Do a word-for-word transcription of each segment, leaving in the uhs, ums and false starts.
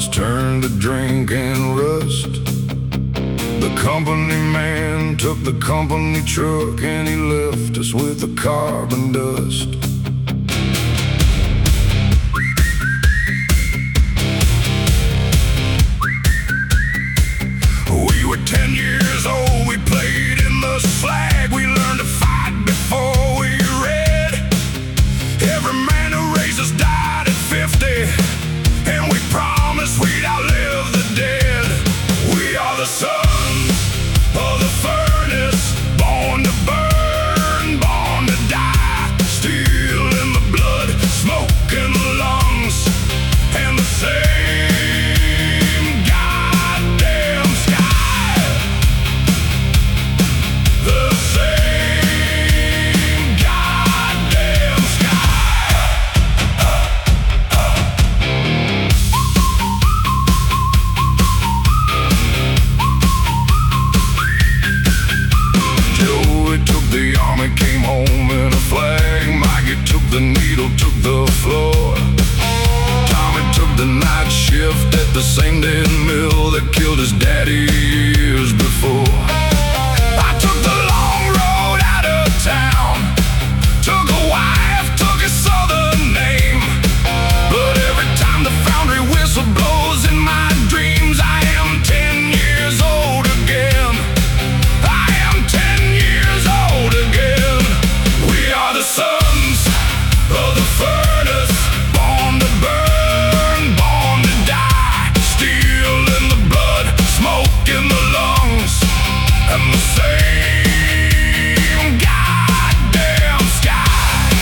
dollars turned to drink and rust. The company man took the company truck and he left us with the carbon dust. We were ten years old, we played in the slag. We learned to fight before we read. Every man who raised us died at fifty, and we promised we'd outlive the dead. We are the sons of the furnace, born to burn, born to die. Steel in the blood, smoke in the lungs, and the same goddamn sky. The same goddamn sky. Joey took the army, came home in a flag. Mikey took the needle, took the floor. Tommy took the night shift at the same dead mill that killed his daddy years before. I took the long road out of town, took a wife, took a southern name. But every time the foundry whistle blows in my dreams, I am ten years old again. I am ten years old again. We are the sons of the furnace, born to burn, born to die. Steel in the blood, smoke in the lungs, and the same goddamn sky.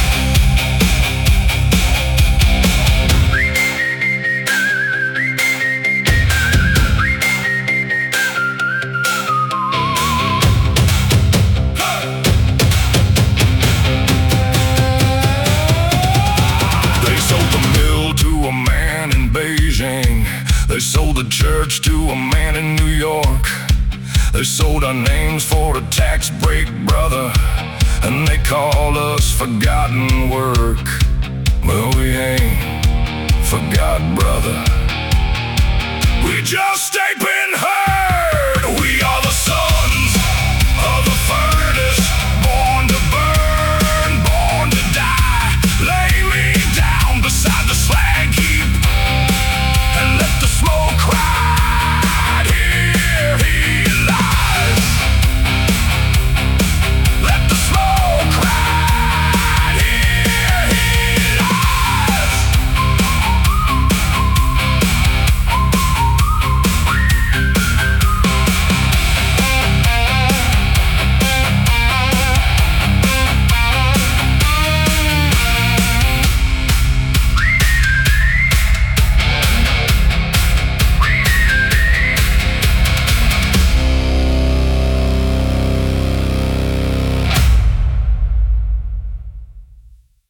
They sold the mill to a man in Beijing. They sold the church to a man in New York. They sold our names for a tax break, brother, and they call us forgotten work. Well, we ain't forgot, brother.